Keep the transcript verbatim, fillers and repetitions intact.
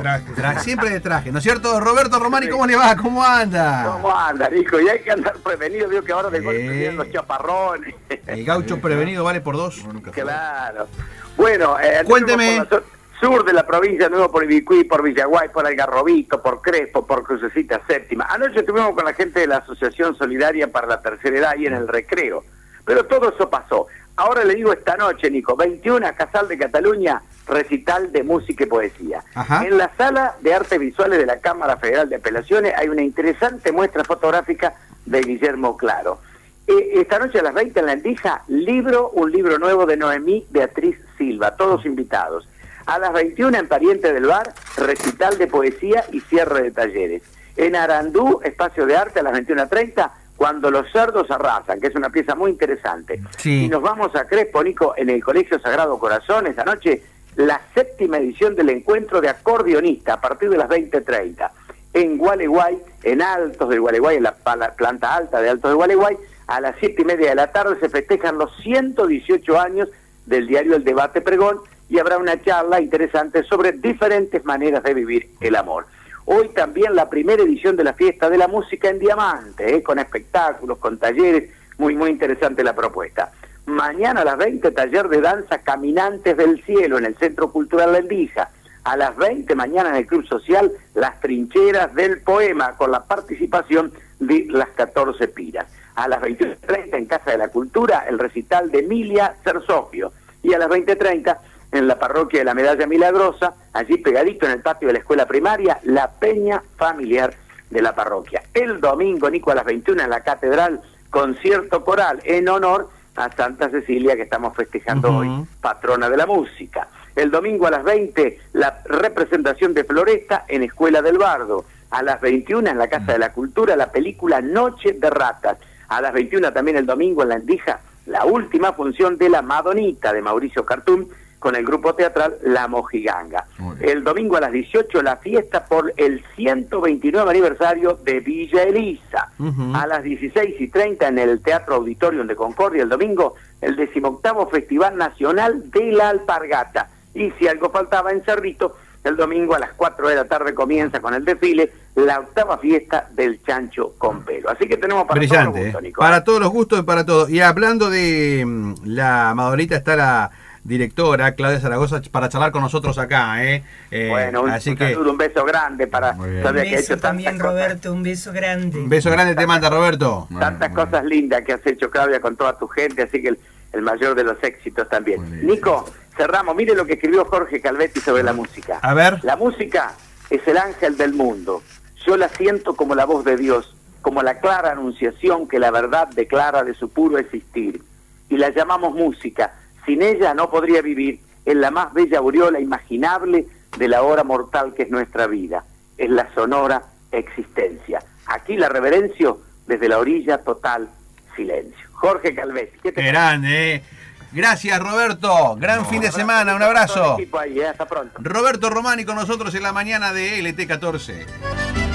traje. Tra siempre de traje, ¿no es cierto? Roberto Romani, ¿cómo le va? ¿Cómo anda? ¿Cómo anda, hijo? Y hay que andar prevenido, veo que ahora de golpe vienen los chaparrones. El gaucho prevenido vale por dos. Claro. Bueno, eh, cuénteme. Por la sur de la provincia, nuevo por Ibicuí, por Villaguay, por Algarrobito, por Crespo, por Crucecita Séptima. Anoche estuvimos con la gente de la Asociación Solidaria para la Tercera Edad y en el recreo. Pero todo eso pasó. Ahora le digo esta noche, Nico, veintiuno, Casal de Cataluña, recital de música y poesía. Ajá. En la Sala de Artes Visuales de la Cámara Federal de Apelaciones hay una interesante muestra fotográfica de Guillermo Claro. Eh, esta noche a las veinte en La Endija, libro, un libro nuevo de Noemí Beatriz Silva, todos invitados. A las veintiuna en Pariente del Bar, recital de poesía y cierre de talleres. En Arandú, espacio de arte a las veintiuna treinta, Cuando los cerdos arrasan, que es una pieza muy interesante. Sí. Y nos vamos a Crespo, Nico, en el Colegio Sagrado Corazón, esta noche, la séptima edición del encuentro de acordeonista a partir de las veinte treinta. En Gualeguay, en Altos del Gualeguay, en la planta alta de Altos del Gualeguay, a las siete y media de la tarde se festejan los ciento dieciocho años del diario El Debate Pregón y habrá una charla interesante sobre diferentes maneras de vivir el amor. Hoy también la primera edición de la Fiesta de la Música en Diamante, ¿eh? Con espectáculos, con talleres, muy muy interesante la propuesta. Mañana a las veinte, taller de danza Caminantes del Cielo en el Centro Cultural La Endija. A las veinte, mañana en el Club Social, Las Trincheras del Poema, con la participación de las catorce Piras. A las veintiuno treinta, en Casa de la Cultura, el recital de Emilia Cersofio. Y a las veinte treinta, en la parroquia de la Medalla Milagrosa, allí pegadito en el patio de la escuela primaria, la peña familiar de la parroquia. El domingo, Nico, a las veintiuna en la catedral, concierto coral en honor a Santa Cecilia, que estamos festejando uh-huh. hoy, patrona de la música. El domingo a las veinte, la representación de Floresta en Escuela del Bardo. A las veintiuna en la Casa de la Cultura, la película Noche de Ratas. A las veintiuna también el domingo en La Endija, la última función de La Madonita de Mauricio Cartún, con el grupo teatral La Mojiganga. El domingo a las dieciocho, la fiesta por el ciento veintinueve aniversario de Villa Elisa. Uh-huh. A las dieciséis y treinta en el Teatro Auditorium de Concordia, el domingo, el decimoctavo Festival Nacional de la Alpargata. Y si algo faltaba en Cerrito, el domingo a las cuatro de la tarde comienza con el desfile la octava fiesta del chancho con pelo. Así que tenemos para Brillante, todos los gustos, Nico. Para todos los gustos y para todos. Y hablando de um, la Madonita, está la directora Claudia Zaragoza para charlar con nosotros acá, ¿eh? eh bueno, un, así un que saludo, un beso grande para un beso también, Roberto, un beso grande. Un beso grande te manda, Roberto. Tantas bueno, cosas lindas que has hecho, Claudia, con toda tu gente, así que el, el mayor de los éxitos también. Bueno, Nico, cerramos, mire lo que escribió Jorge Calvetti sobre la música. A ver. La música es el ángel del mundo. Yo la siento como la voz de Dios, como la clara anunciación que la verdad declara de su puro existir. Y la llamamos música. Sin ella no podría vivir en la más bella aureola imaginable de la hora mortal que es nuestra vida. Es la sonora existencia. Aquí la reverencio desde la orilla total silencio. Jorge Calvetti. ¿Qué te grande, eh? Gracias, Roberto. Gran no, fin de semana. Un abrazo. Ahí, ¿eh? Hasta pronto. Roberto Romani con nosotros en la mañana de L T catorce.